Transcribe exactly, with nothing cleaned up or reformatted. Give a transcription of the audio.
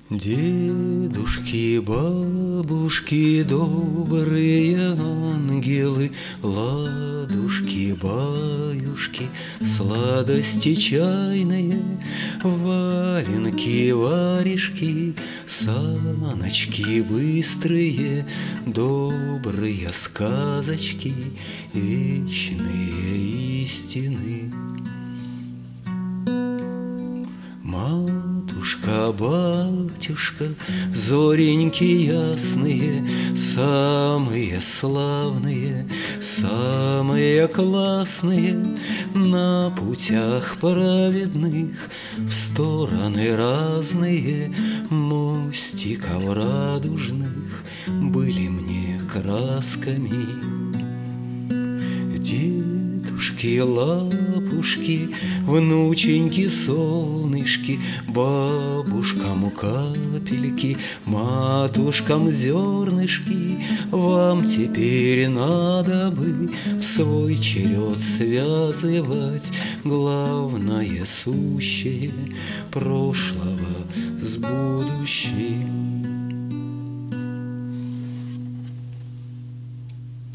Дедушки, бабушки, добрые ангелы, ладушки, баюшки, сладости чайные, валенки, варежки, саночки быстрые, добрые сказочки, вечные истины. Матушка, батюшка, зореньки ясные, самые славные, самые классные, на путях праведных в стороны разные мостиков радужных были мне красками. Дедушки, лапушки, внученьки, солнышки, бабушкам капельки, матушкам зернышки, вам теперь надо бы в свой черед связывать главное сущее прошлого с будущим.